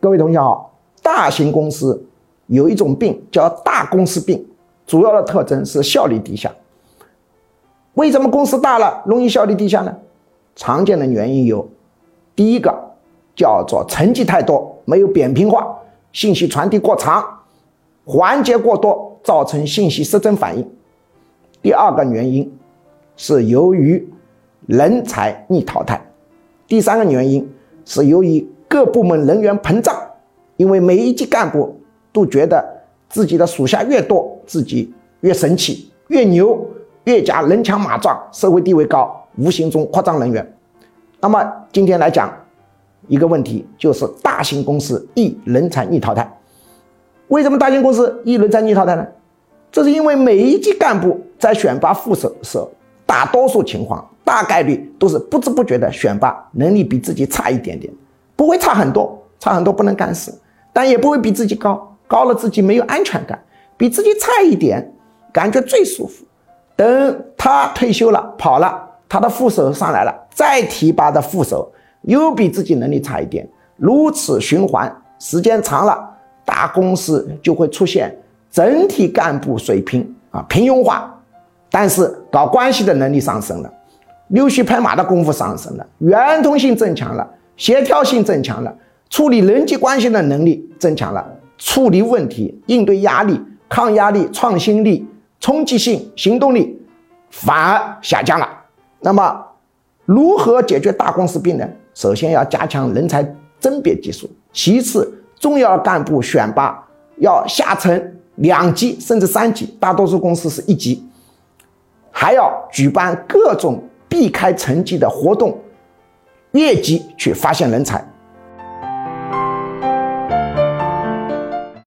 各位同学好，大型公司有一种病叫大公司病，主要的特征是效率低下。为什么公司大了容易效率低下呢？常见的原因有，第一个叫做成绩太多，没有扁平化，信息传递过长，环节过多，造成信息失真反应。第二个原因是由于人才逆淘汰。第三个原因是由于各部门人员膨胀，因为每一级干部都觉得自己的属下越多，自己越神奇，越牛，越加人强马壮，社会地位高，无形中扩张人员。那么今天来讲一个问题，就是大型公司易人才逆淘汰。为什么大型公司易人才逆淘汰呢？这是因为每一级干部在选拔副手时，大多数情况大概率都是不知不觉的选拔能力比自己差一点点，不会差很多，差很多不能干事，但也不会比自己高，高了自己没有安全感，比自己差一点感觉最舒服。等他退休了跑了，他的副手上来了，再提拔的副手又比自己能力差一点，如此循环，时间长了，大公司就会出现整体干部水平平庸化，但是搞关系的能力上升了，溜须拍马的功夫上升了，圆通性增强了，协调性增强了，处理人际关系的能力增强了，处理问题、应对压力、抗压力、创新力、冲击性、行动力反而下降了。那么如何解决大公司病呢？首先要加强人才甄别技术，其次重要干部选拔要下沉2级甚至3级，大多数公司是1级，还要举办各种避开层级的活动，越级去发现人才。